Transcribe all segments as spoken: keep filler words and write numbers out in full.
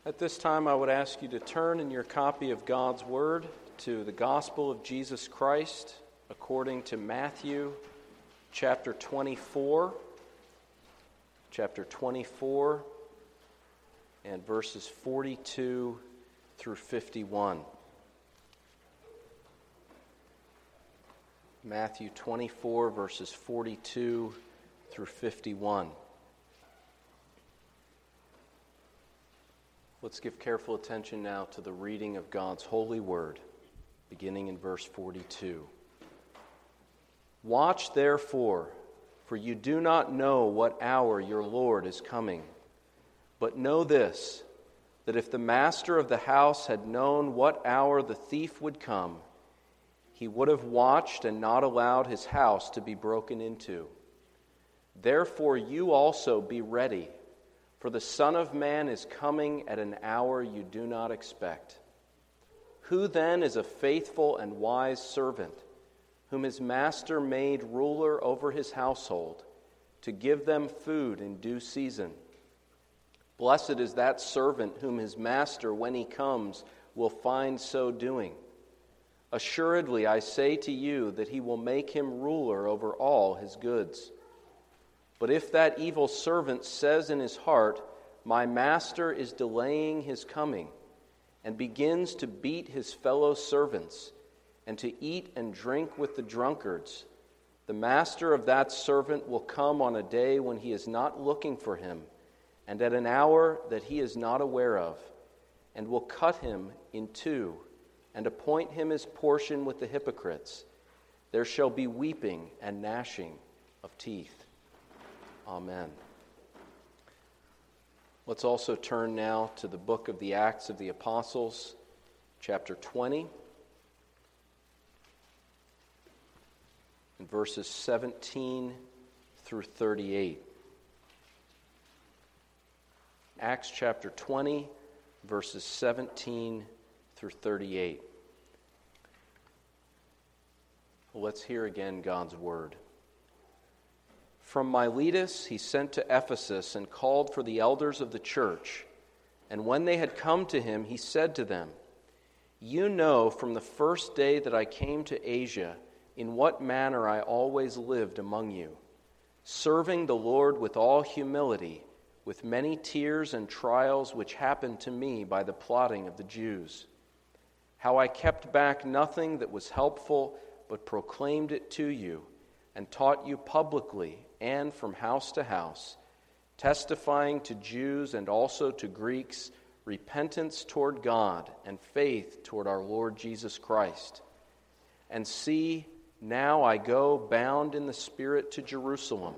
At this time, I would ask you to turn in your copy of God's Word to the Gospel of Jesus Christ according to Matthew chapter twenty-four, chapter twenty-four, and verses forty-two through fifty-one. Matthew twenty-four, verses forty-two through fifty-one. Let's give careful attention now to the reading of God's holy word, beginning in verse forty-two. Watch therefore, for you do not know what hour your Lord is coming. But know this, that if the master of the house had known what hour the thief would come, he would have watched and not allowed his house to be broken into. Therefore you also be ready, for the Son of Man is coming at an hour you do not expect. Who then is a faithful and wise servant, whom his master made ruler over his household, to give them food in due season? Blessed is that servant whom his master, when he comes, will find so doing. Assuredly, I say to you that he will make him ruler over all his goods. But if that evil servant says in his heart, my master is delaying his coming, and begins to beat his fellow servants, and to eat and drink with the drunkards, the master of that servant will come on a day when he is not looking for him, and at an hour that he is not aware of, and will cut him in two, and appoint him his portion with the hypocrites. There shall be weeping and gnashing of teeth. Amen. Let's also turn now to the book of the Acts of the Apostles, chapter twenty, and verses seventeen through thirty-eight. Acts chapter twenty, verses seventeen through thirty-eight. Well, let's hear again God's word. From Miletus he sent to Ephesus and called for the elders of the church. And when they had come to him, he said to them, You know from the first day that I came to Asia in what manner I always lived among you, serving the Lord with all humility, with many tears and trials which happened to me by the plotting of the Jews. How I kept back nothing that was helpful, but proclaimed it to you, and taught you publicly and from house to house, testifying to Jews and also to Greeks repentance toward God and faith toward our Lord Jesus Christ. And see, now I go bound in the Spirit to Jerusalem,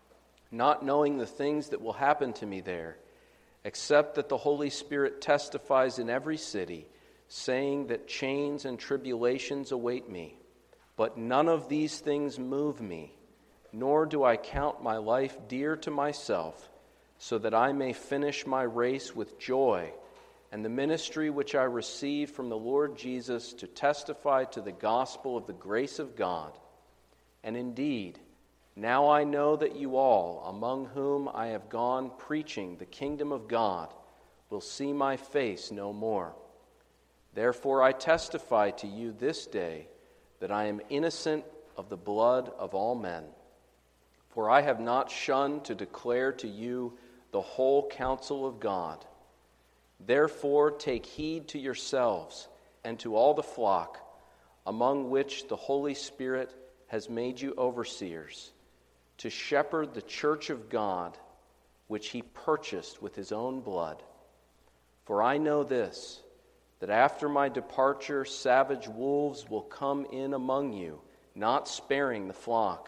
not knowing the things that will happen to me there, except that the Holy Spirit testifies in every city, saying that chains and tribulations await me. But none of these things move me, nor do I count my life dear to myself, so that I may finish my race with joy, and the ministry which I received from the Lord Jesus to testify to the gospel of the grace of God. And indeed, now I know that you all, among whom I have gone preaching the kingdom of God, will see my face no more. Therefore I testify to you this day that I am innocent of the blood of all men. For I have not shunned to declare to you the whole counsel of God. Therefore take heed to yourselves and to all the flock, among which the Holy Spirit has made you overseers, to shepherd the church of God, which he purchased with his own blood. For I know this, that after my departure savage wolves will come in among you, not sparing the flock.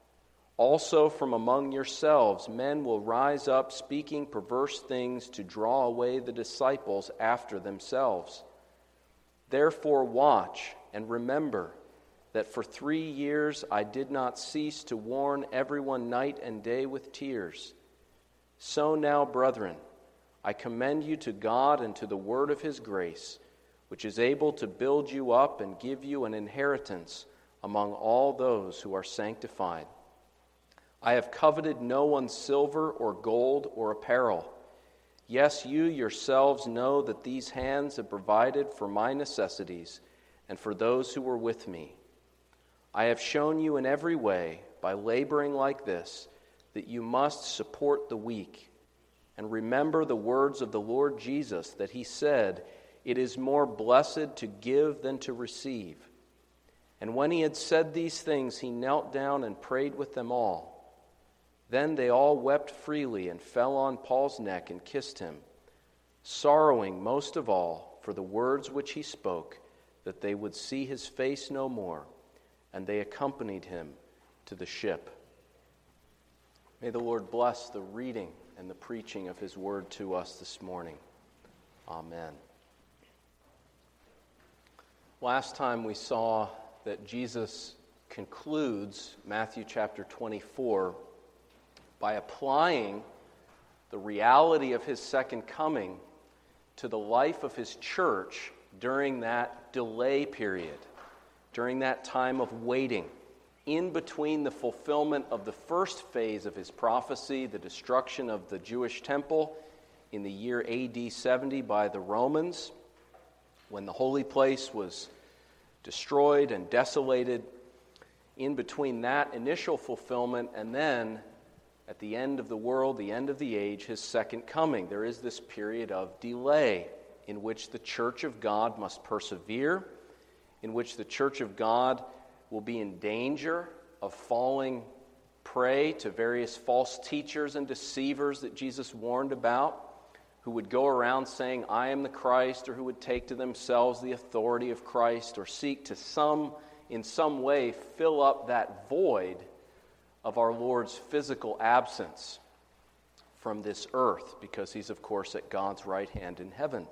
Also from among yourselves men will rise up speaking perverse things to draw away the disciples after themselves. Therefore watch and remember that for three years I did not cease to warn everyone night and day with tears. So now, brethren, I commend you to God and to the word of his grace, which is able to build you up and give you an inheritance among all those who are sanctified. I have coveted no one's silver or gold or apparel. Yes, you yourselves know that these hands have provided for my necessities and for those who were with me. I have shown you in every way, by laboring like this, that you must support the weak. And remember the words of the Lord Jesus, that he said, 'It is more blessed to give than to receive.' And when he had said these things, he knelt down and prayed with them all. Then they all wept freely and fell on Paul's neck and kissed him, sorrowing most of all for the words which he spoke, that they would see his face no more. And they accompanied him to the ship." May the Lord bless the reading and the preaching of his word to us this morning. Amen. Last time we saw that Jesus concludes Matthew chapter twenty-four by applying the reality of his second coming to the life of his church during that delay period, during that time of waiting, in between the fulfillment of the first phase of his prophecy, the destruction of the Jewish temple in the year A D seventy by the Romans, when the holy place was destroyed and desolated, in between that initial fulfillment and then at the end of the world, the end of the age, his second coming. There is this period of delay in which the church of God must persevere, in which the church of God will be in danger of falling prey to various false teachers and deceivers that Jesus warned about, who would go around saying, "I am the Christ," or who would take to themselves the authority of Christ, or seek to some, in some way, fill up that void of our Lord's physical absence from this earth, because he's, of course, at God's right hand in heaven.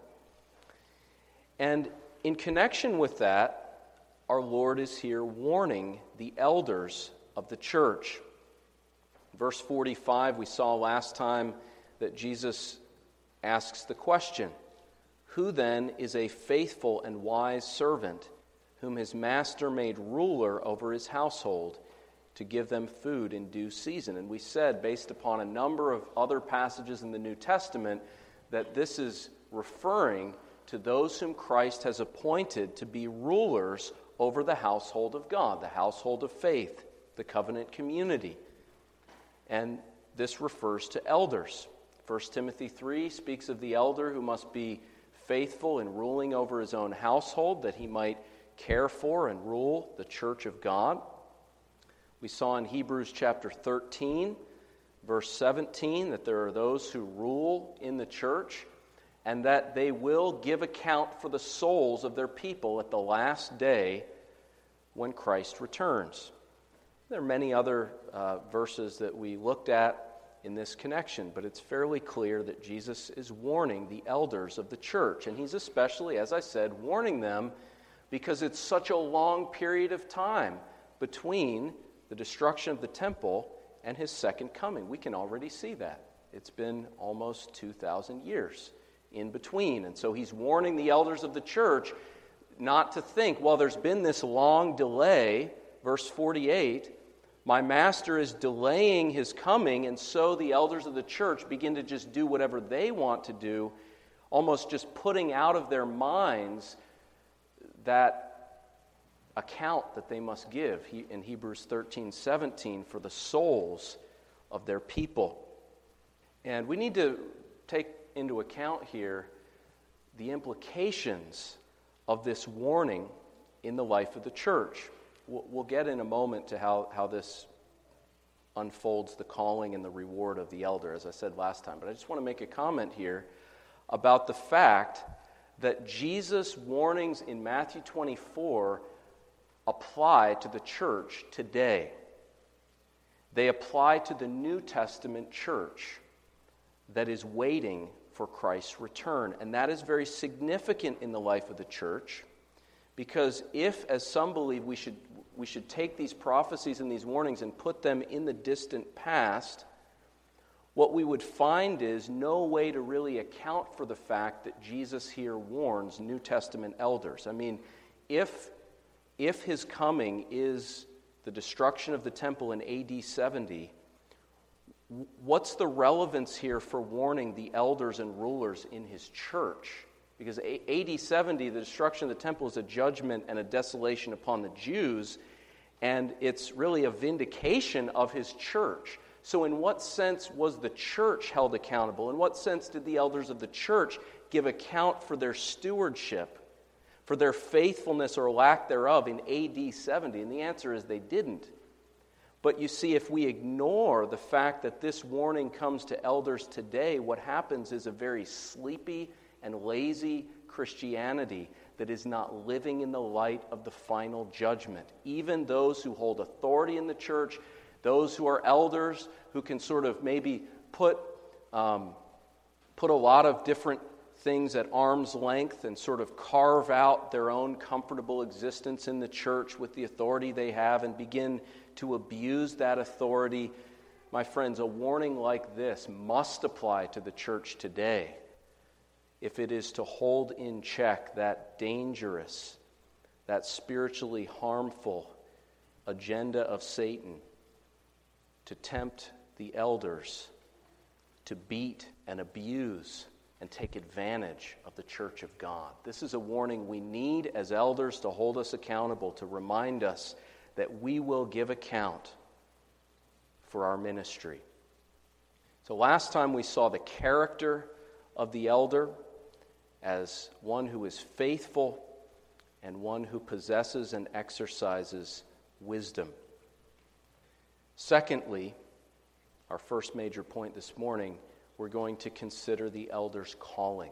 And in connection with that, our Lord is here warning the elders of the church. Verse forty-five, we saw last time that Jesus asks the question, "Who then is a faithful and wise servant, whom his master made ruler over his household, to give them food in due season?" And we said, based upon a number of other passages in the New Testament, that this is referring to those whom Christ has appointed to be rulers over the household of God, the household of faith, the covenant community. And this refers to elders. First Timothy three speaks of the elder who must be faithful in ruling over his own household, that he might care for and rule the church of God. We saw in Hebrews chapter thirteen, verse seventeen, that there are those who rule in the church, and that they will give account for the souls of their people at the last day when Christ returns. There are many other uh, verses that we looked at in this connection, but it's fairly clear that Jesus is warning the elders of the church, and he's especially, as I said, warning them because it's such a long period of time between the destruction of the temple and his second coming. We can already see that. It's been almost two thousand years in between. And so he's warning the elders of the church not to think, well, there's been this long delay. Verse forty-eight, my master is delaying his coming, and so the elders of the church begin to just do whatever they want to do, almost just putting out of their minds that account that they must give in Hebrews thirteen seventeen for the souls of their people. And we need to take into account here the implications of this warning in the life of the church. We'll, we'll get in a moment to how, how this unfolds the calling and the reward of the elder, as I said last time. But I just want to make a comment here about the fact that Jesus' warnings in Matthew twenty-four apply to the church today. They apply to the New Testament church that is waiting for Christ's return. And that is very significant in the life of the church, because if, as some believe, we should we should take these prophecies and these warnings and put them in the distant past, what we would find is no way to really account for the fact that Jesus here warns New Testament elders. I mean, if if his coming is the destruction of the temple in A D seventy, what's the relevance here for warning the elders and rulers in his church? Because A D seventy, the destruction of the temple, is a judgment and a desolation upon the Jews, and it's really a vindication of his church. So in what sense was the church held accountable? In what sense did the elders of the church give account for their stewardship, for their faithfulness or lack thereof in A D seventy? And the answer is they didn't. But you see, if we ignore the fact that this warning comes to elders today, what happens is a very sleepy and lazy Christianity that is not living in the light of the final judgment. Even those who hold authority in the church, those who are elders, who can sort of maybe put um, put a lot of different things at arm's length and sort of carve out their own comfortable existence in the church with the authority they have and begin to abuse that authority. My friends, a warning like this must apply to the church today if it is to hold in check that dangerous, that spiritually harmful agenda of Satan to tempt the elders to beat and abuse and take advantage of the church of God. This is a warning we need as elders to hold us accountable, to remind us that we will give account for our ministry. So last time we saw the character of the elder as one who is faithful and one who possesses and exercises wisdom. Secondly, our first major point this morning, we're going to consider the elder's calling.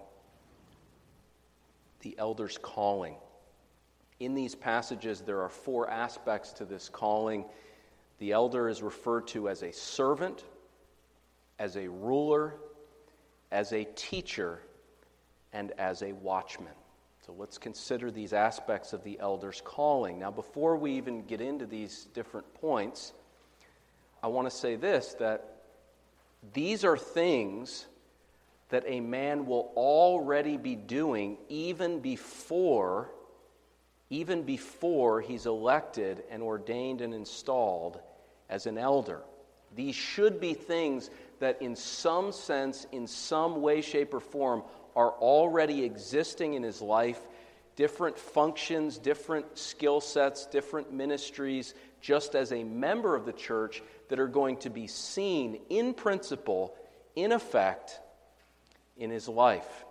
The elder's calling. In these passages, there are four aspects to this calling. The elder is referred to as a servant, as a ruler, as a teacher, and as a watchman. So let's consider these aspects of the elder's calling. Now, before we even get into these different points, I want to say this, that these are things that a man will already be doing even before, even before he's elected and ordained and installed as an elder. These should be things that in some sense, in some way, shape, or form, are already existing in his life. Different functions, different skill sets, different ministries, just as a member of the church, that are going to be seen in principle, in effect, in his life.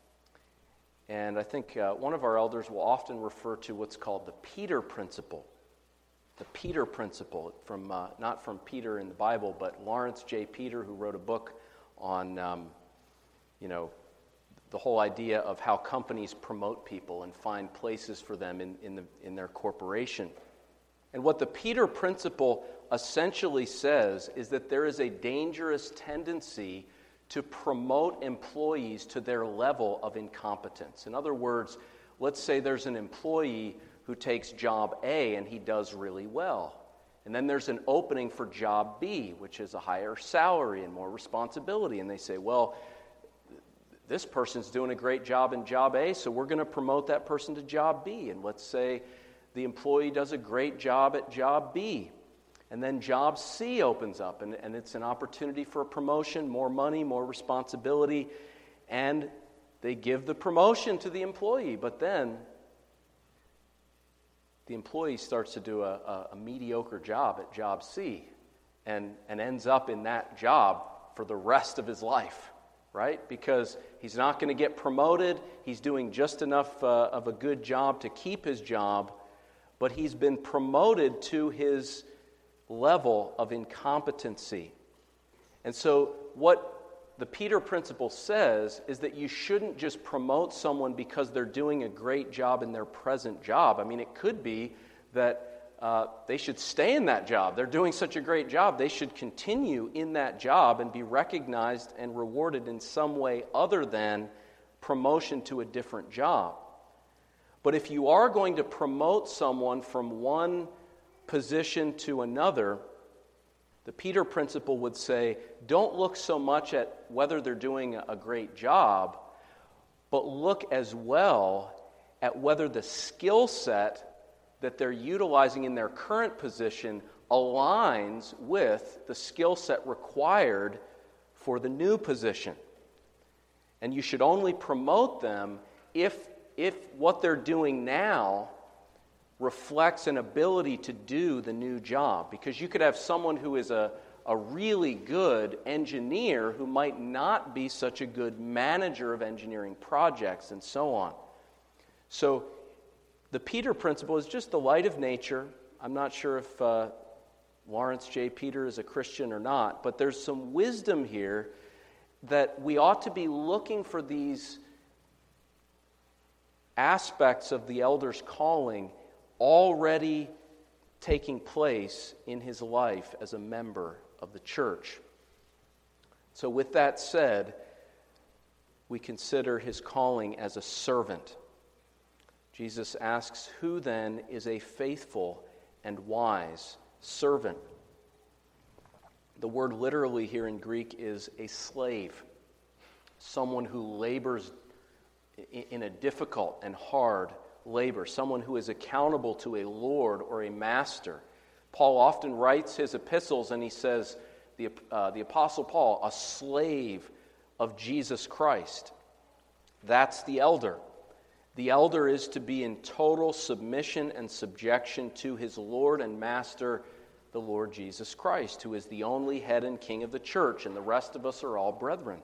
And I think uh, one of our elders will often refer to what's called the Peter principle. The Peter principle, from uh, not from Peter in the Bible, but Lawrence J. Peter, who wrote a book on, um, you know, the whole idea of how companies promote people and find places for them in, in, the, in their corporation. And what the Peter principle essentially says is that there is a dangerous tendency to promote employees to their level of incompetence. In other words, let's say there's an employee who takes job A and he does really well. And then there's an opening for job B, which is a higher salary and more responsibility. And they say, well, this person's doing a great job in job A, so we're going to promote that person to job B. And let's say the employee does a great job at job B. And then job C opens up, and, and it's an opportunity for a promotion, more money, more responsibility. And they give the promotion to the employee. But then the employee starts to do a, a, a mediocre job at job C and, and ends up in that job for the rest of his life. Right? Because he's not going to get promoted. He's doing just enough uh, of a good job to keep his job, but he's been promoted to his level of incompetency. And so what the Peter principle says is that you shouldn't just promote someone because they're doing a great job in their present job. I mean, it could be that Uh, they should stay in that job. They're doing such a great job. They should continue in that job and be recognized and rewarded in some way other than promotion to a different job. But if you are going to promote someone from one position to another, the Peter principle would say, don't look so much at whether they're doing a great job, but look as well at whether the skill set that they're utilizing in their current position aligns with the skill set required for the new position. And you should only promote them if, if what they're doing now reflects an ability to do the new job. Because you could have someone who is a, a really good engineer who might not be such a good manager of engineering projects and so on. So the Peter principle is just the light of nature. I'm not sure if uh, Lawrence J. Peter is a Christian or not, but there's some wisdom here that we ought to be looking for these aspects of the elder's calling already taking place in his life as a member of the church. So with that said, we consider his calling as a servant. Jesus asks, who then is a faithful and wise servant? The word literally here in Greek is a slave, someone who labors in a difficult and hard labor, someone who is accountable to a lord or a master. Paul often writes his epistles and he says, the, uh, the Apostle Paul, a slave of Jesus Christ. That's the elder. The elder is to be in total submission and subjection to his Lord and Master, the Lord Jesus Christ, who is the only head and king of the church, and the rest of us are all brethren.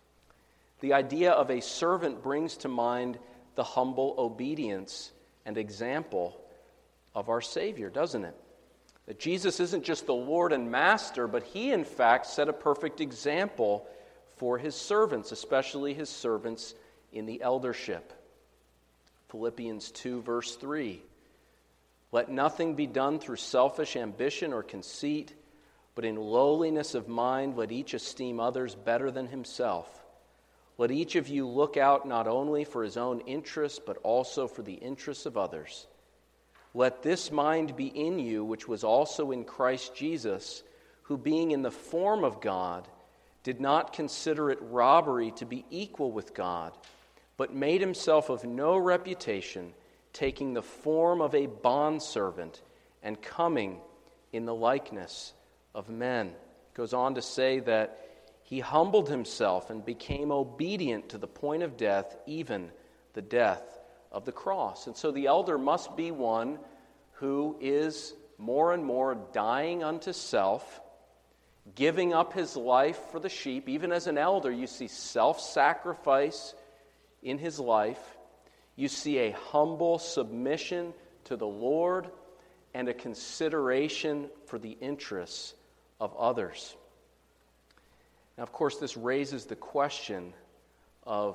The idea of a servant brings to mind the humble obedience and example of our Savior, doesn't it? That Jesus isn't just the Lord and Master, but he in fact set a perfect example for his servants, especially his servants in the eldership. Philippians two, verse three. Let nothing be done through selfish ambition or conceit, but in lowliness of mind let each esteem others better than himself. Let each of you look out not only for his own interests, but also for the interests of others. Let this mind be in you, which was also in Christ Jesus, who being in the form of God, did not consider it robbery to be equal with God, but made himself of no reputation, taking the form of a bondservant and coming in the likeness of men. It goes on to say that he humbled himself and became obedient to the point of death, even the death of the cross. And so the elder must be one who is more and more dying unto self, giving up his life for the sheep. Even as an elder, you see self-sacrifice in his life. You see a humble submission to the Lord and a consideration for the interests of others. Now, of course, this raises the question of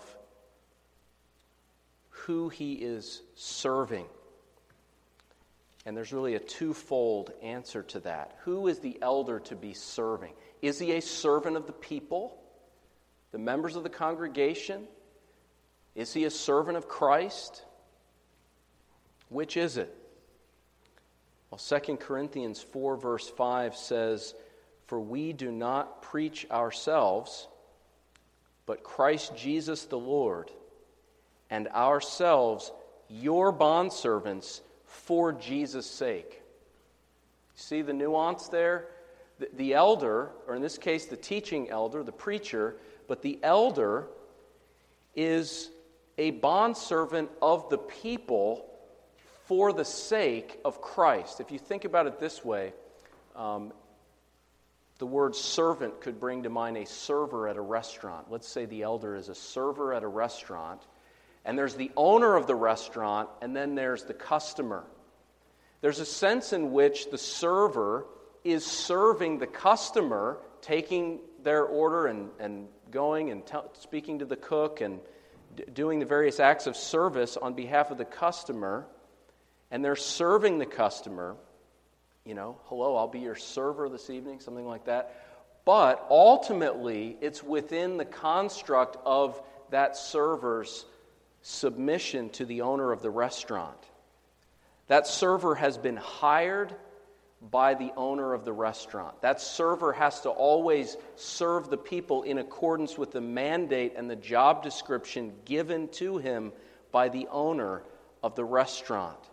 who he is serving. And there's really a twofold answer to that. Who is the elder to be serving? Is he a servant of the people, the members of the congregation? Is he a servant of Christ? Which is it? Well, Second Corinthians four, verse five says, for we do not preach ourselves, but Christ Jesus the Lord, and ourselves your bondservants for Jesus' sake. See the nuance there? The, the elder, or in this case the teaching elder, the preacher, but the elder is a bondservant of the people for the sake of Christ. If you think about it this way, um, the word servant could bring to mind a server at a restaurant. Let's say the elder is a server at a restaurant, and there's the owner of the restaurant, and then there's the customer. There's a sense in which the server is serving the customer, taking their order and, and going and t- speaking to the cook and d- doing the various acts of service on behalf of the customer, and they're serving the customer. You know, hello, I'll be your server this evening, something like that. But ultimately, it's within the construct of that server's submission to the owner of the restaurant. That server has been hired by the owner of the restaurant. That server has to always serve the people in accordance with the mandate and the job description given to him by the owner of the restaurant.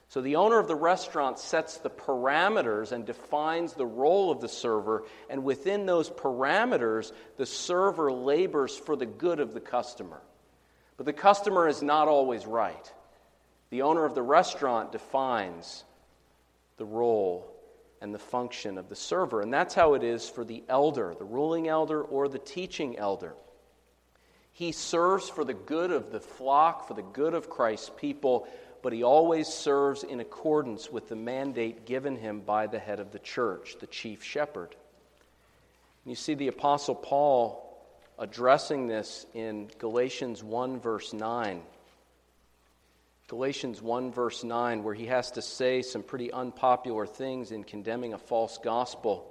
So the owner of the restaurant sets the parameters and defines the role of the server, and within those parameters, the server labors for the good of the customer. But the customer is not always right. The owner of the restaurant defines the role and the function of the server, and that's how it is for the elder, the ruling elder or the teaching elder. He serves for the good of the flock, for the good of Christ's people, but he always serves in accordance with the mandate given him by the head of the church, the chief shepherd. And you see the Apostle Paul addressing this in Galatians one, verse nine. Galatians one, verse nine, where he has to say some pretty unpopular things in condemning a false gospel.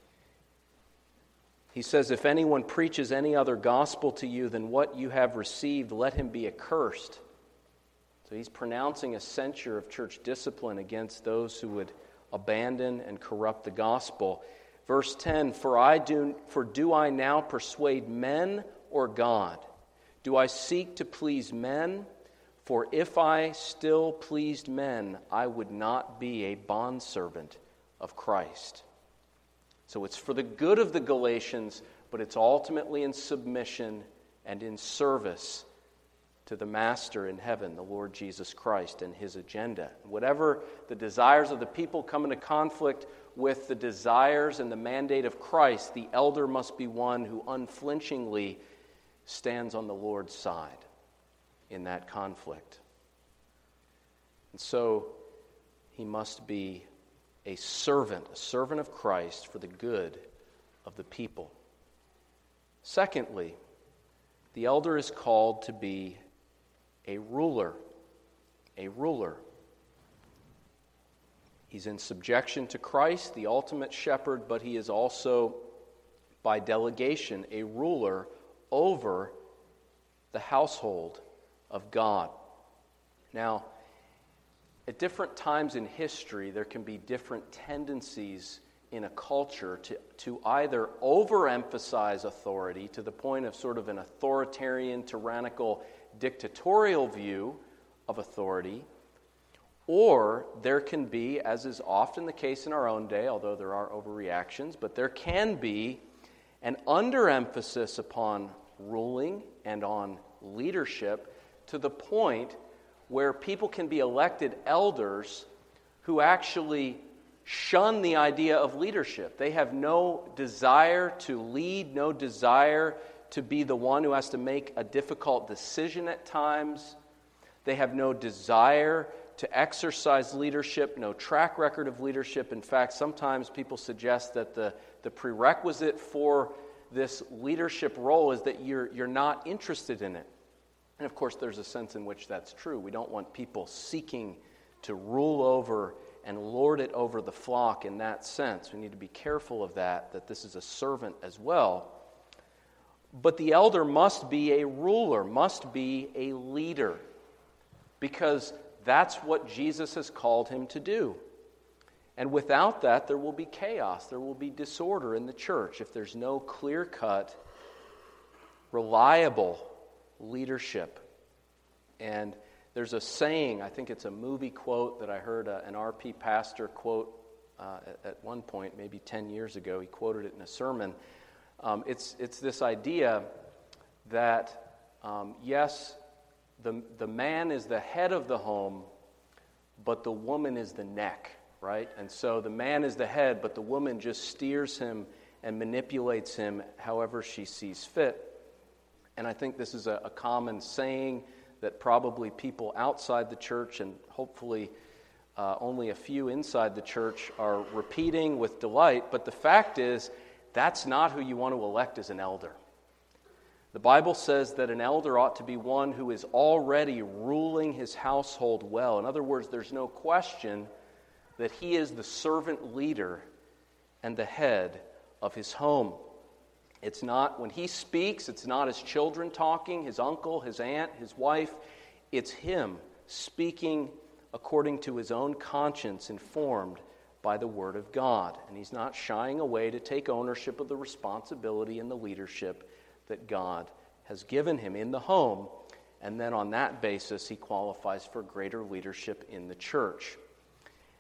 He says, "If anyone preaches any other gospel to you than what you have received, let him be accursed." So he's pronouncing a censure of church discipline against those who would abandon and corrupt the gospel. Verse ten, For I do for do I now persuade men or God? Do I seek to please men? For if I still pleased men, I would not be a bondservant of Christ. So it's for the good of the Galatians, but it's ultimately in submission and in service to the Master in heaven, the Lord Jesus Christ, and his agenda. Whatever the desires of the people come into conflict with the desires and the mandate of Christ, the elder must be one who unflinchingly stands on the Lord's side in that conflict. And so he must be a servant, a servant of Christ for the good of the people. Secondly, the elder is called to be a ruler, a ruler. He's in subjection to Christ, the ultimate shepherd, but he is also, by delegation, a ruler over the household of God. Now, at different times in history, there can be different tendencies in a culture to, to either overemphasize authority to the point of sort of an authoritarian, tyrannical, dictatorial view of authority, or there can be, as is often the case in our own day, although there are overreactions, but there can be an underemphasis upon ruling and on leadership to the point where people can be elected elders who actually shun the idea of leadership. They have no desire to lead, no desire to be the one who has to make a difficult decision at times. They have no desire to exercise leadership, no track record of leadership. In fact, sometimes people suggest that the, the prerequisite for this leadership role is that you're, you're not interested in it. And of course, there's a sense in which that's true. We don't want people seeking to rule over and lord it over the flock in that sense. We need to be careful of that, that this is a servant as well. But the elder must be a ruler, must be a leader, because that's what Jesus has called him to do. And without that, there will be chaos, there will be disorder in the church if there's no clear-cut, reliable leadership. And there's a saying, I think it's a movie quote that I heard uh, an R P pastor quote uh, at, at one point, maybe ten years ago. He quoted it in a sermon. Um, it's it's this idea that, um, yes, the, the man is the head of the home, but the woman is the neck, right? And so the man is the head, but the woman just steers him and manipulates him however she sees fit. And I think this is a, a common saying that probably people outside the church and hopefully uh, only a few inside the church are repeating with delight. But the fact is, that's not who you want to elect as an elder. The Bible says that an elder ought to be one who is already ruling his household well. In other words, there's no question that he is the servant leader and the head of his home. It's not, when he speaks, it's not his children talking, his uncle, his aunt, his wife. It's him speaking according to his own conscience, informed by the Word of God. And he's not shying away to take ownership of the responsibility and the leadership that God has given him in the home. And then on that basis, he qualifies for greater leadership in the church.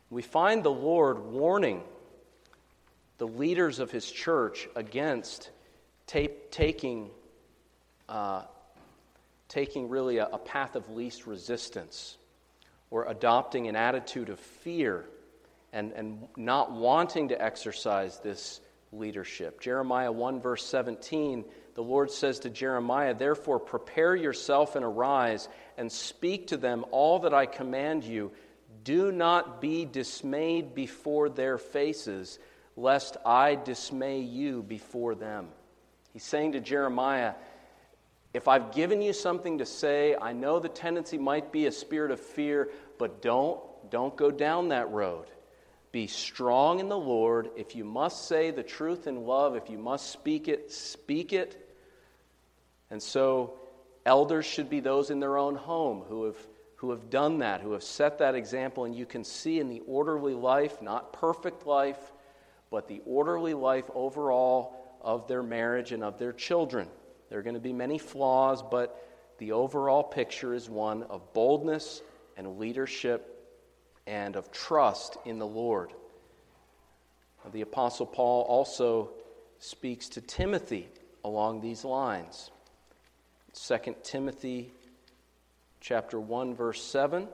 We find the Lord warning the leaders of his church against ta- taking, uh, taking really a, a path of least resistance, or adopting an attitude of fear and, and not wanting to exercise this leadership. Jeremiah one verse seventeen, the Lord says to Jeremiah, "Therefore prepare yourself and arise and speak to them all that I command you. Do not be dismayed before their faces, lest I dismay you before them." He's saying to Jeremiah, if I've given you something to say, I know the tendency might be a spirit of fear, but don't, don't go down that road. Be strong in the Lord. If you must say the truth in love, if you must speak it, speak it. And so elders should be those in their own home who have who have done that, who have set that example. And you can see in the orderly life, not perfect life, but the orderly life overall of their marriage and of their children. There are going to be many flaws, but the overall picture is one of boldness and leadership and of trust in the Lord. The Apostle Paul also speaks to Timothy along these lines. Second Timothy chapter one, verse seven.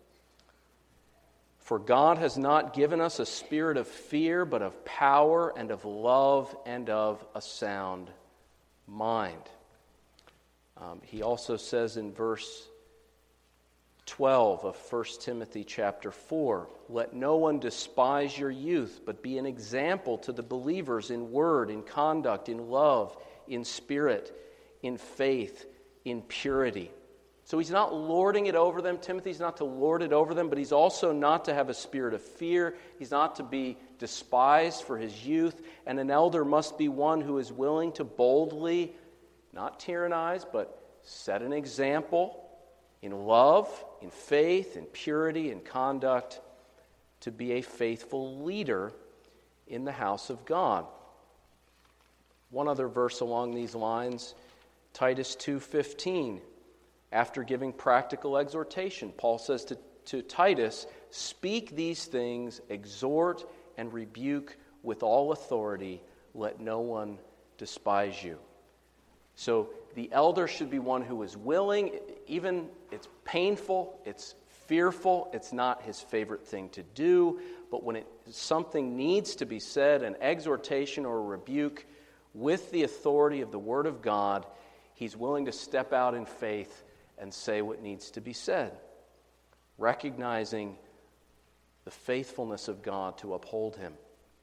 "For God has not given us a spirit of fear, but of power and of love and of a sound mind." Um, he also says in verse twelve of First Timothy chapter four, "Let no one despise your youth, but be an example to the believers in word, in conduct, in love, in spirit, in faith, in purity." So he's not lording it over them. Timothy's not to lord it over them, but he's also not to have a spirit of fear. He's not to be despised for his youth. And an elder must be one who is willing to boldly, not tyrannize, but set an example in love, in faith, in purity, in conduct, to be a faithful leader in the house of God. One other verse along these lines, Titus two fifteen. After giving practical exhortation, Paul says to, to Titus, "Speak these things, exhort and rebuke with all authority. Let no one despise you." So the elder should be one who is willing, even it's painful, it's fearful, it's not his favorite thing to do, but when it, something needs to be said, an exhortation or a rebuke with the authority of the Word of God, he's willing to step out in faith and say what needs to be said, recognizing the faithfulness of God to uphold him.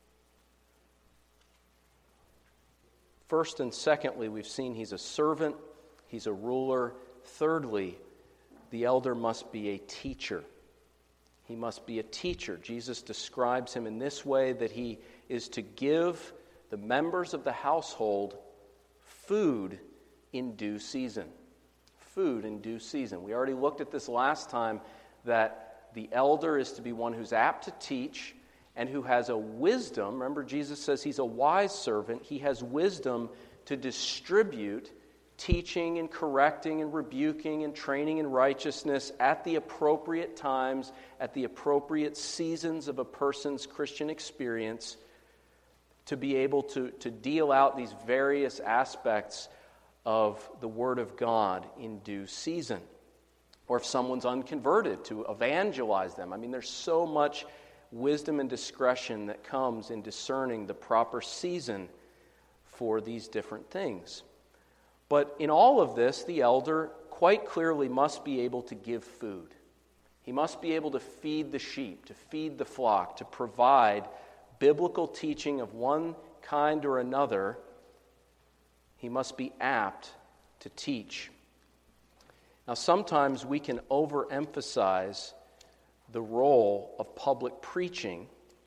First and secondly, we've seen he's a servant, he's a ruler. Thirdly, the elder must be a teacher. He must be a teacher. Jesus describes him in this way, that he is to give the members of the household food in due season. Food in due season. We already looked at this last time, that the elder is to be one who's apt to teach and who has a wisdom. Remember, Jesus says he's a wise servant. He has wisdom to distribute teaching and correcting and rebuking and training in righteousness at the appropriate times, at the appropriate seasons of a person's Christian experience, to be able to, to deal out these various aspects of the Word of God in due season. Or if someone's unconverted, to evangelize them. I mean, there's so much wisdom and discretion that comes in discerning the proper season for these different things. But in all of this, the elder quite clearly must be able to give food. He must be able to feed the sheep, to feed the flock, to provide biblical teaching of one kind or another. He must be apt to teach. Now, sometimes we can overemphasize the role of public preaching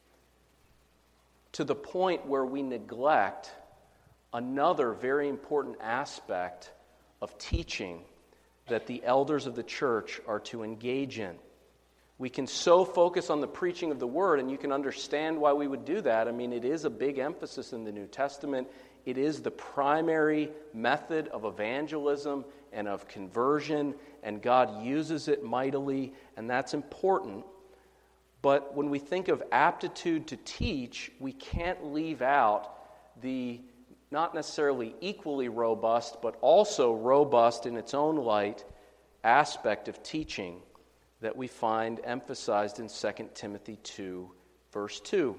to the point where we neglect another very important aspect of teaching that the elders of the church are to engage in. We can so focus on the preaching of the Word, and you can understand why we would do that. I mean, it is a big emphasis in the New Testament. It is the primary method of evangelism and of conversion, and God uses it mightily, and that's important. But when we think of aptitude to teach, we can't leave out the not necessarily equally robust, but also robust in its own light aspect of teaching that we find emphasized in Second Timothy two, verse two.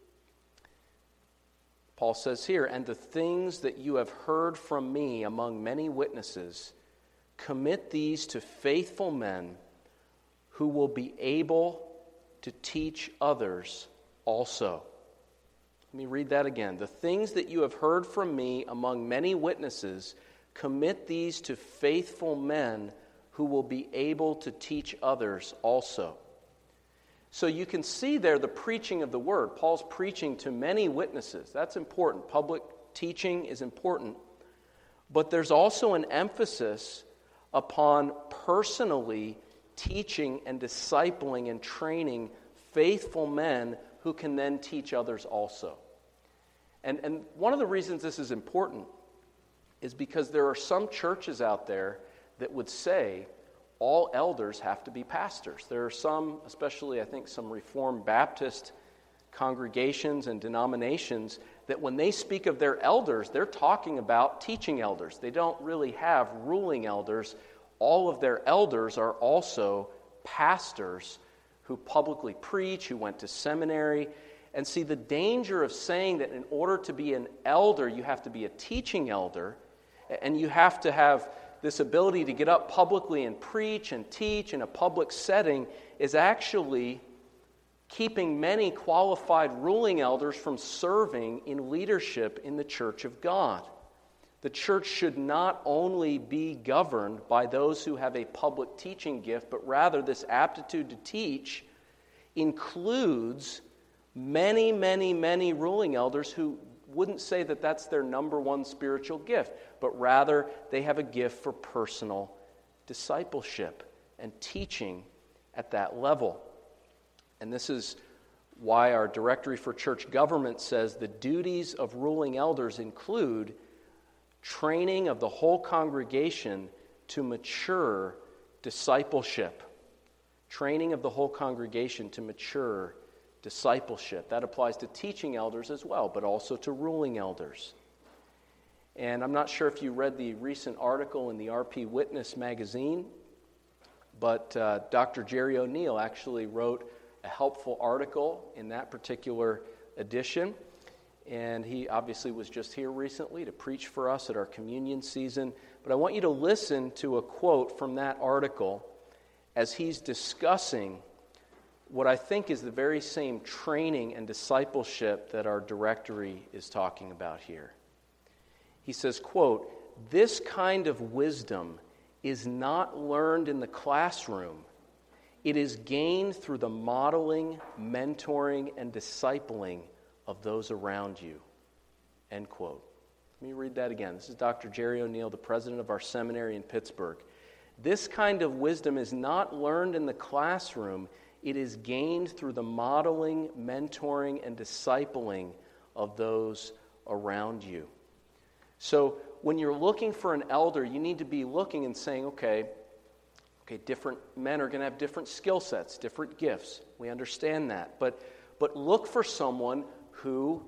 Paul says here, "And the things that you have heard from me among many witnesses, commit these to faithful men who will be able to teach others also." Let me read that again. "The things that you have heard from me among many witnesses, commit these to faithful men who will be able to teach others also." So you can see there the preaching of the word. Paul's preaching to many witnesses. That's important. Public teaching is important. But there's also an emphasis upon personally teaching and discipling and training faithful men who can then teach others also. And, and one of the reasons this is important is because there are some churches out there that would say all elders have to be pastors. There are some, especially I think some Reformed Baptist congregations and denominations, that when they speak of their elders, they're talking about teaching elders. They don't really have ruling elders. All of their elders are also pastors who publicly preach, who went to seminary. And see, the danger of saying that in order to be an elder, you have to be a teaching elder, and you have to have this ability to get up publicly and preach and teach in a public setting, is actually keeping many qualified ruling elders from serving in leadership in the church of God. The church should not only be governed by those who have a public teaching gift, but rather this aptitude to teach includes many, many, many ruling elders who wouldn't say that that's their number one spiritual gift, but rather they have a gift for personal discipleship and teaching at that level. And this is why our Directory for Church Government says the duties of ruling elders include training of the whole congregation to mature discipleship. Training of the whole congregation to mature discipleship. That applies to teaching elders as well, but also to ruling elders. And I'm not sure if you read the recent article in the R P Witness magazine, but uh, Doctor Jerry O'Neill actually wrote a helpful article in that particular edition. And he obviously was just here recently to preach for us at our communion season. But I want you to listen to a quote from that article as he's discussing what I think is the very same training and discipleship that our directory is talking about here. He says, quote, "This kind of wisdom is not learned in the classroom. It is gained through the modeling, mentoring, and discipling of those around you." End quote. Let me read that again. This is Doctor Jerry O'Neill, the president of our seminary in Pittsburgh. "This kind of wisdom is not learned in the classroom. It is gained through the modeling, mentoring, and discipling of those around you." So when you're looking for an elder, you need to be looking and saying, okay, okay, different men are going to have different skill sets, different gifts. We understand that. But, but look for someone who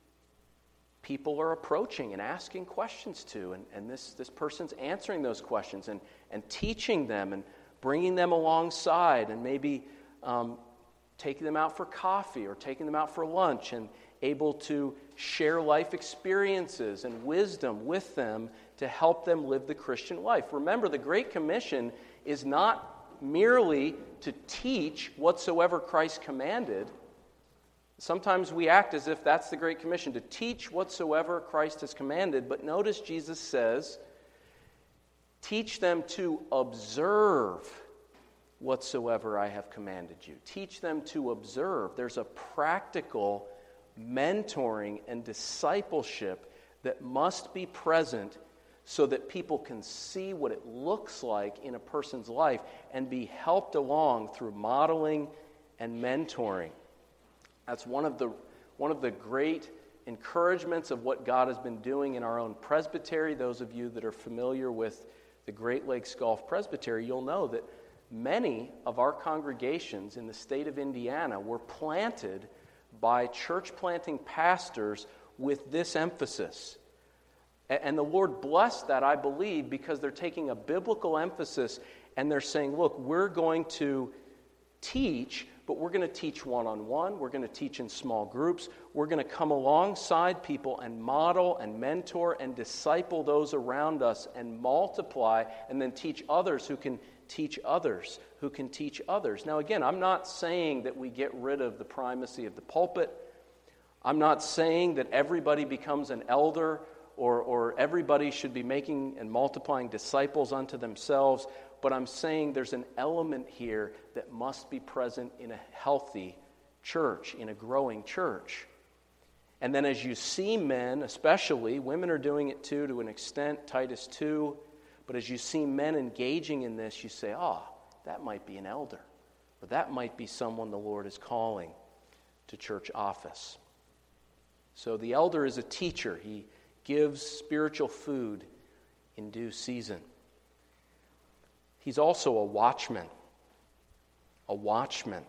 people are approaching and asking questions to, and, and this, this person's answering those questions and, and teaching them and bringing them alongside and maybe Um, taking them out for coffee or taking them out for lunch and able to share life experiences and wisdom with them to help them live the Christian life. Remember, the Great Commission is not merely to teach whatsoever Christ commanded. Sometimes we act as if that's the Great Commission, to teach whatsoever Christ has commanded, but notice Jesus says, teach them to observe whatsoever I have commanded you. Teach them to observe. There's a practical mentoring and discipleship that must be present so that people can see what it looks like in a person's life and be helped along through modeling and mentoring. That's one of the one of the great encouragements of what God has been doing in our own presbytery. Those of you that are familiar with the Great Lakes Gulf Presbytery, you'll know that many of our congregations in the state of Indiana were planted by church planting pastors with this emphasis. And the Lord blessed that, I believe, because they're taking a biblical emphasis and they're saying, look, we're going to teach, but we're going to teach one-on-one. We're going to teach in small groups. We're going to come alongside people and model and mentor and disciple those around us and multiply and then teach others who can teach others, who can teach others. Now, again, I'm not saying that we get rid of the primacy of the pulpit. I'm not saying that everybody becomes an elder or, or everybody should be making and multiplying disciples unto themselves, but I'm saying there's an element here that must be present in a healthy church, in a growing church. And then as you see men, especially, women are doing it too to an extent, Titus two, but as you see men engaging in this, you say, oh, that might be an elder, or that might be someone the Lord is calling to church office. So the elder is a teacher. He gives spiritual food in due season. He's also a watchman. A watchman.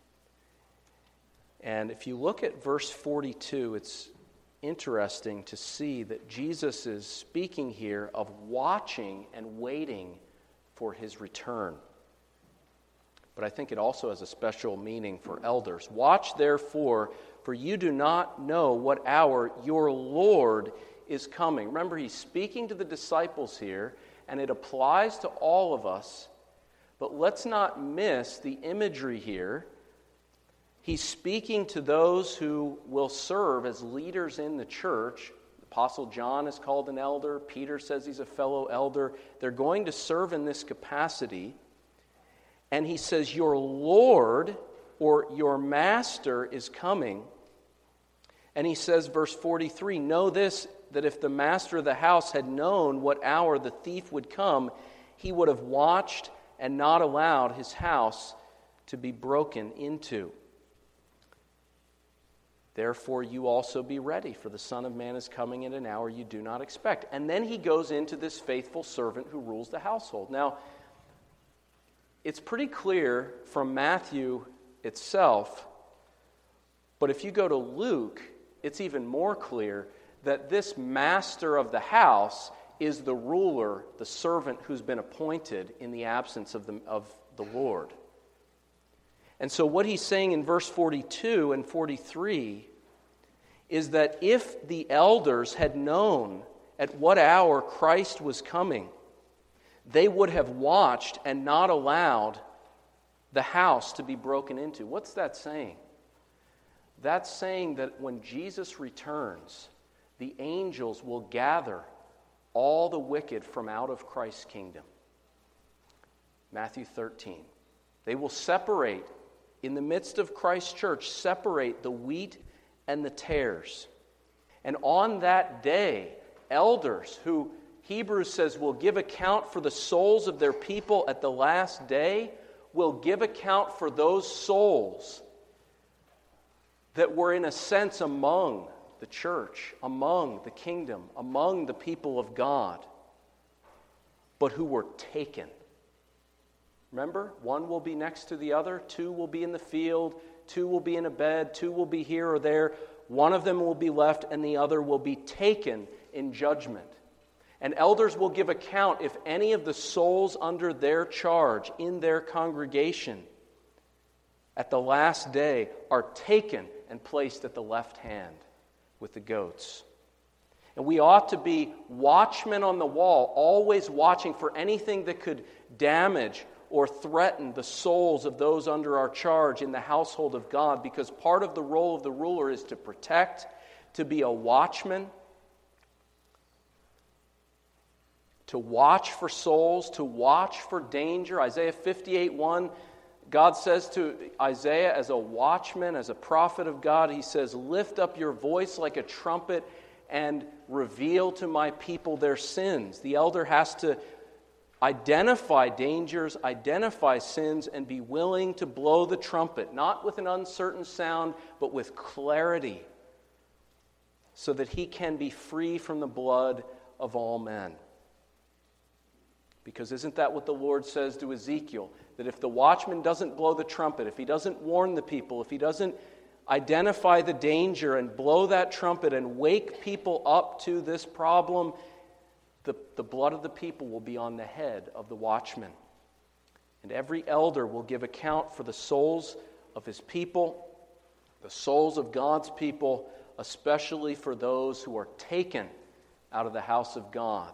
And if you look at verse forty-two, it's interesting to see that Jesus is speaking here of watching and waiting for his return. But I think it also has a special meaning for elders. Watch therefore, for you do not know what hour your Lord is coming. Remember, he's speaking to the disciples here, and it applies to all of us. But let's not miss the imagery here. He's speaking to those who will serve as leaders in the church. Apostle John is called an elder. Peter says he's a fellow elder. They're going to serve in this capacity. And he says, your Lord or your master is coming. And he says, verse forty-three, know this, that if the master of the house had known what hour the thief would come, he would have watched and not allowed his house to be broken into. Therefore, you also be ready, for the Son of Man is coming at an hour you do not expect. And then he goes into this faithful servant who rules the household. Now, it's pretty clear from Matthew itself, but if you go to Luke, it's even more clear that this master of the house is the ruler, the servant who's been appointed in the absence of the, of the Lord. And so what he's saying in verse forty-two and forty-three is that if the elders had known at what hour Christ was coming, they would have watched and not allowed the house to be broken into. What's that saying? That's saying that when Jesus returns, the angels will gather all the wicked from out of Christ's kingdom. Matthew thirteen. They will separate, in the midst of Christ's church, separate the wheat and the tares. And on that day, elders who Hebrews says will give account for the souls of their people at the last day, will give account for those souls that were in a sense among the church, among the kingdom, among the people of God, but who were taken. Remember, one will be next to the other, two will be in the field, two will be in a bed, two will be here or there, one of them will be left and the other will be taken in judgment. And elders will give account if any of the souls under their charge in their congregation at the last day are taken and placed at the left hand with the goats. And we ought to be watchmen on the wall, always watching for anything that could damage or threaten the souls of those under our charge in the household of God, because part of the role of the ruler is to protect, to be a watchman, to watch for souls, to watch for danger. Isaiah fifty-eight one, God says to Isaiah as a watchman, as a prophet of God, he says, lift up your voice like a trumpet and reveal to my people their sins. The elder has to identify dangers, identify sins, and be willing to blow the trumpet, not with an uncertain sound, but with clarity, so that he can be free from the blood of all men. Because isn't that what the Lord says to Ezekiel? that if the watchman doesn't blow the trumpet, if he doesn't warn the people, if he doesn't identify the danger and blow that trumpet and wake people up to this problem, the, the blood of the people will be on the head of the watchman. And every elder will give account for the souls of his people, the souls of God's people, especially for those who are taken out of the house of God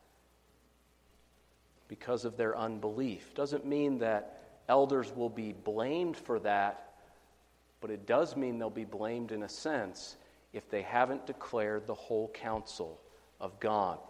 because of their unbelief. Doesn't mean that elders will be blamed for that, but it does mean they'll be blamed in a sense if they haven't declared the whole counsel of God.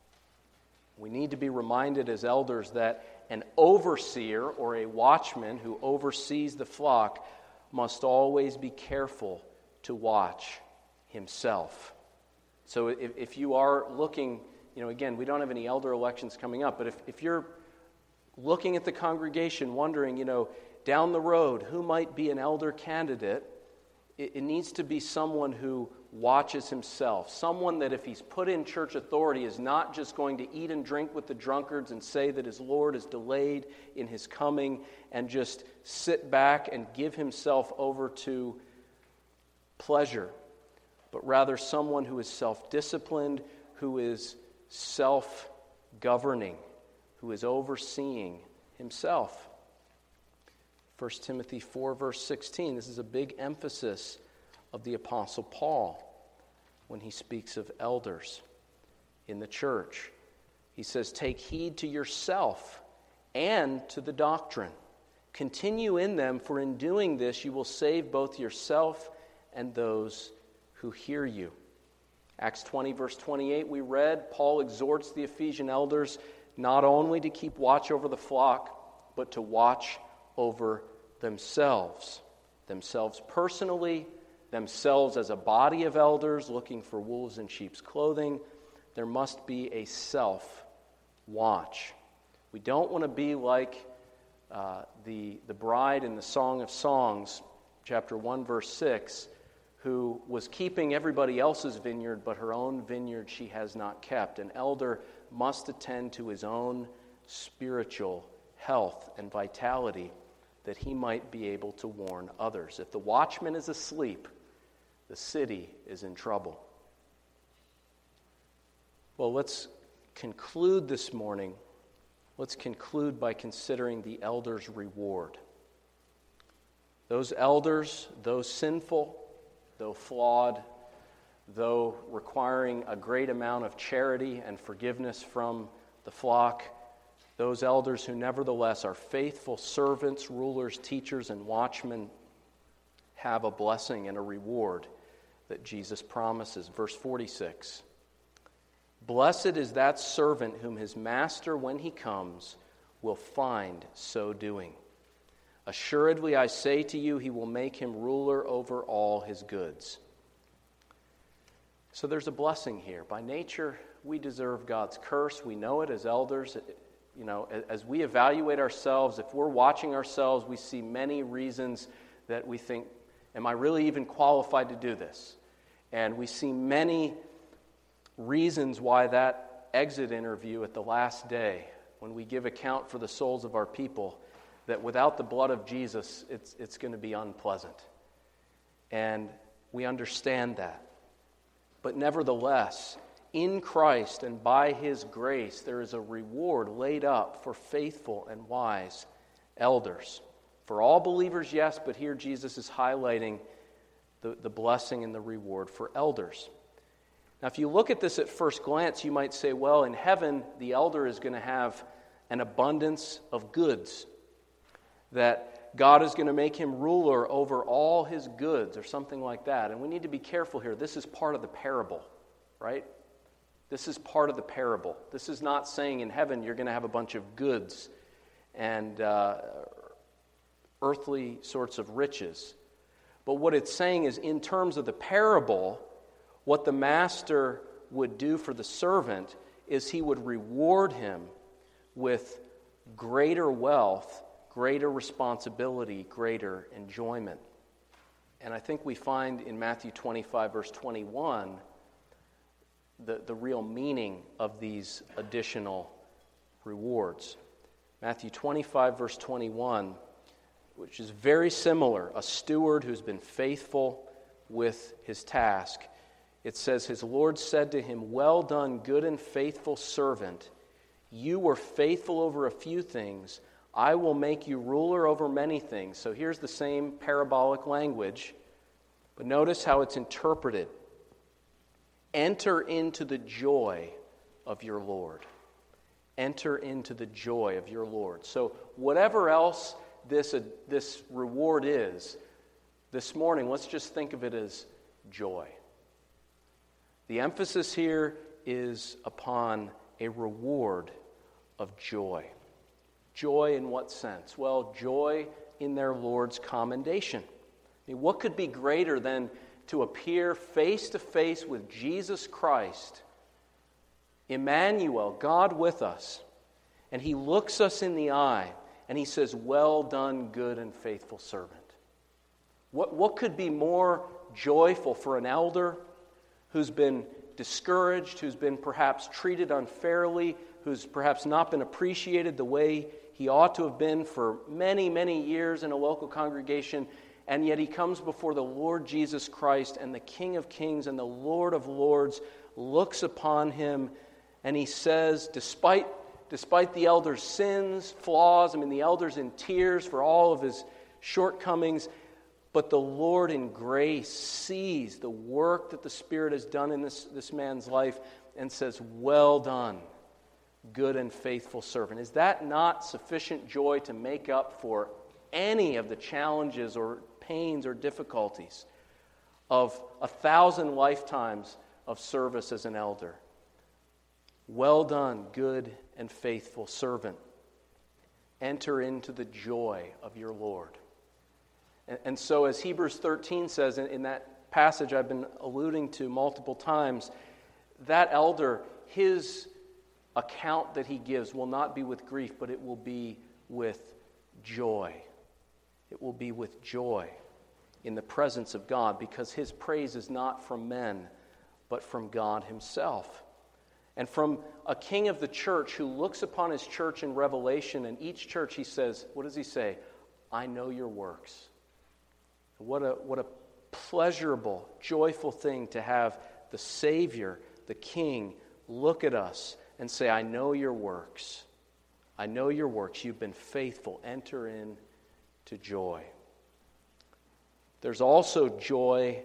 We need to be reminded as elders that an overseer or a watchman who oversees the flock must always be careful to watch himself. So if, if you are looking, you know, again, we don't have any elder elections coming up, but if, if you're looking at the congregation wondering, you know, down the road, who might be an elder candidate, it, it needs to be someone who watches himself. Someone that if he's put in church authority is not just going to eat and drink with the drunkards and say that his Lord is delayed in his coming and just sit back and give himself over to pleasure, but rather someone who is self-disciplined, who is self-governing, who is overseeing himself. First Timothy four, verse sixteen, this is a big emphasis of the Apostle Paul when he speaks of elders in the church. He says, "Take heed to yourself and to the doctrine. Continue in them, for in doing this you will save both yourself and those who hear you." Acts twenty, verse twenty-eight, we read, Paul exhorts the Ephesian elders not only to keep watch over the flock, but to watch over themselves. Themselves personally, themselves as a body of elders looking for wolves in sheep's clothing. There must be a self-watch. We don't want to be like uh, the, the bride in the Song of Songs, chapter one, verse six, who was keeping everybody else's vineyard, but her own vineyard she has not kept. An elder must attend to his own spiritual health and vitality that he might be able to warn others. If the watchman is asleep, the city is in trouble. Well, let's conclude this morning. Let's conclude by considering the elder's reward. Those elders, though sinful, though flawed, though requiring a great amount of charity and forgiveness from the flock, those elders who nevertheless are faithful servants, rulers, teachers, and watchmen have a blessing and a reward that Jesus promises. Verse forty-six, "Blessed is that servant whom his master, when he comes, will find so doing. Assuredly, I say to you, he will make him ruler over all his goods." So there's a blessing here. By nature, we deserve God's curse. We know it as elders. You know, as we evaluate ourselves, if we're watching ourselves, we see many reasons that we think, am I really even qualified to do this? And we see many reasons why that exit interview at the last day, when we give account for the souls of our people, that without the blood of Jesus, it's, it's going to be unpleasant. And we understand that. But nevertheless, in Christ and by His grace, there is a reward laid up for faithful and wise elders. For all believers, yes, but here Jesus is highlighting the, the blessing and the reward for elders. Now, if you look at this at first glance, you might say, well, in heaven, the elder is going to have an abundance of goods, that God is going to make him ruler over all his goods or something like that. And we need to be careful here. This is part of the parable, right? This is part of the parable. This is not saying in heaven you're going to have a bunch of goods and uh, earthly sorts of riches. But what it's saying is, in terms of the parable, what the master would do for the servant is he would reward him with greater wealth, greater responsibility, greater enjoyment. And I think we find in Matthew twenty-five, verse twenty-one, the, the real meaning of these additional rewards. Matthew twenty-five, verse twenty-one, which is very similar. A steward who's been faithful with his task. It says, his Lord said to him, "Well done, good and faithful servant. You were faithful over a few things. I will make you ruler over many things." So here's the same parabolic language, but notice how it's interpreted. Enter into the joy of your Lord. Enter into the joy of your Lord. So whatever else this, uh, this reward is, this morning, let's just think of it as joy. The emphasis here is upon a reward of joy. Joy in what sense? Well, joy in their Lord's commendation. I mean, what could be greater than to appear face to face with Jesus Christ, Emmanuel, God with us, and he looks us in the eye and he says, "Well done, good and faithful servant." What, what could be more joyful for an elder who's been discouraged, who's been perhaps treated unfairly, who's perhaps not been appreciated the way he ought to have been for many, many years in a local congregation, and yet he comes before the Lord Jesus Christ, and the King of Kings and the Lord of Lords looks upon him, and he says, despite, despite the elder's sins, flaws, I mean, the elder's in tears for all of his shortcomings, but the Lord in grace sees the work that the Spirit has done in this, this man's life and says, "Well done, good and faithful servant." Is that not sufficient joy to make up for any of the challenges or pains or difficulties of a thousand lifetimes of service as an elder? Well done, good and faithful servant. Enter into the joy of your Lord. And, and so as Hebrews thirteen says in, in that passage I've been alluding to multiple times, that elder, his account that he gives will not be with grief, but it will be with joy. It will be with joy in the presence of God, because his praise is not from men, but from God himself. And from a king of the church who looks upon his church in Revelation, and each church he says, what does he say? "I know your works." What a, what a pleasurable, joyful thing to have the Savior, the King, look at us and say, "I know your works. I know your works. You've been faithful. Enter in to joy." There's also joy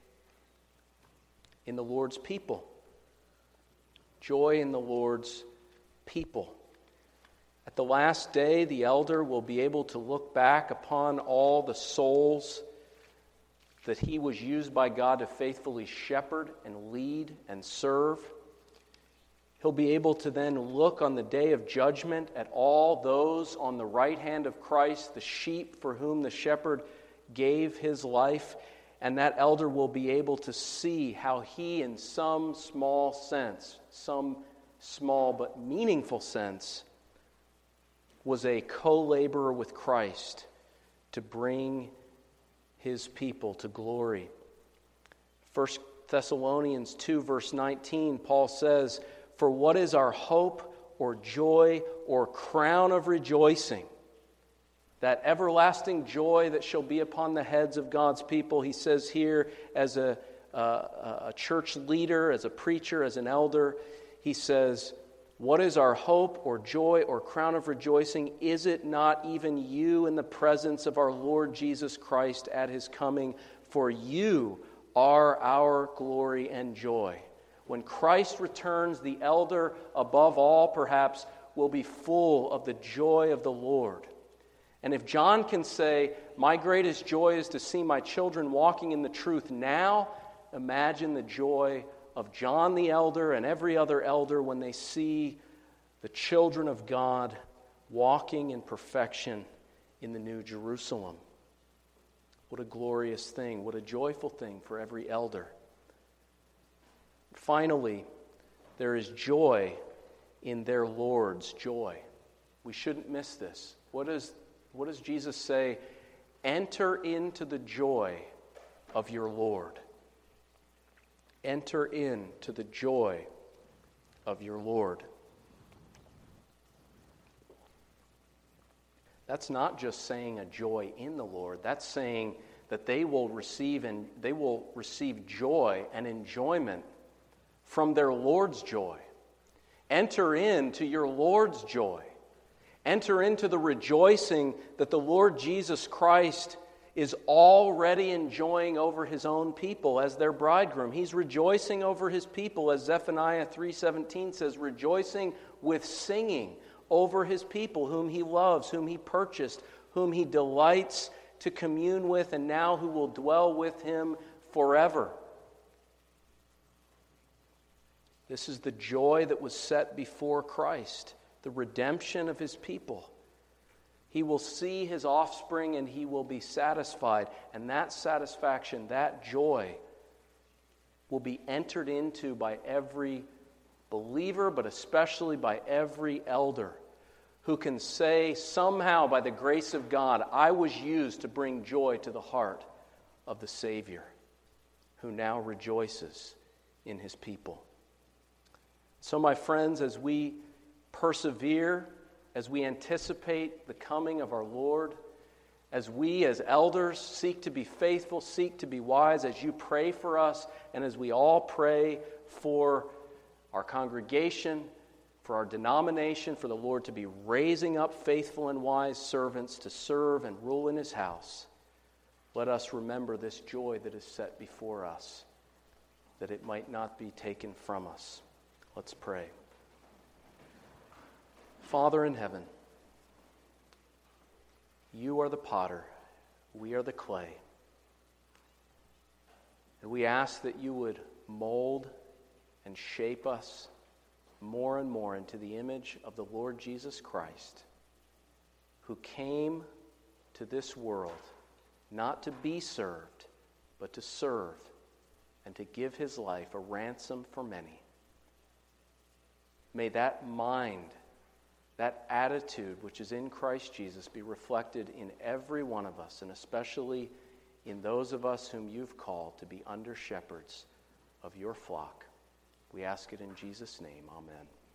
in the Lord's people. Joy in the Lord's people. At the last day, the elder will be able to look back upon all the souls that he was used by God to faithfully shepherd and lead and serve. He'll be able to then look on the day of judgment at all those on the right hand of Christ, the sheep for whom the shepherd gave his life, and that elder will be able to see how he, in some small sense, some small but meaningful sense, was a co-laborer with Christ to bring his people to glory. First Thessalonians two, verse nineteen, Paul says, "For what is our hope or joy or crown of rejoicing?" That everlasting joy that shall be upon the heads of God's people. He says here, as a, uh, a church leader, as a preacher, as an elder, he says, "What is our hope or joy or crown of rejoicing? Is it not even you in the presence of our Lord Jesus Christ at his coming? For you are our glory and joy." When Christ returns, the elder, above all perhaps, will be full of the joy of the Lord. And if John can say, "My greatest joy is to see my children walking in the truth now," imagine the joy of John the elder and every other elder when they see the children of God walking in perfection in the New Jerusalem. What a glorious thing, what a joyful thing for every elder. Finally, there is joy in their Lord's joy. We shouldn't miss this. What is, what does Jesus say? Enter into the joy of your Lord. Enter into the joy of your Lord. that's not just saying a joy in the Lord. That's saying that they will receive and they will receive joy and enjoyment from their Lord's joy. Enter into your Lord's joy. Enter into the rejoicing that the Lord Jesus Christ is already enjoying over his own people as their bridegroom. He's rejoicing over his people, as Zephaniah three seventeen says, rejoicing with singing over his people whom he loves, whom he purchased, whom he delights to commune with, and now who will dwell with him forever. This is the joy that was set before Christ, the redemption of his people. He will see his offspring and he will be satisfied. And that satisfaction, that joy, will be entered into by every believer, but especially by every elder who can say somehow by the grace of God, I was used to bring joy to the heart of the Savior, who now rejoices in his people. So, my friends, as we persevere, as we anticipate the coming of our Lord, as we as elders seek to be faithful, seek to be wise, as you pray for us, and as we all pray for our congregation, for our denomination, for the Lord to be raising up faithful and wise servants to serve and rule in his house, let us remember this joy that is set before us, that it might not be taken from us. Let's pray. Father in heaven, you are the potter, we are the clay. And we ask that you would mold and shape us more and more into the image of the Lord Jesus Christ, who came to this world not to be served, but to serve and to give his life a ransom for many. May that mind, that attitude which is in Christ Jesus be reflected in every one of us, and especially in those of us whom you've called to be under shepherds of your flock. We ask it in Jesus' name. Amen.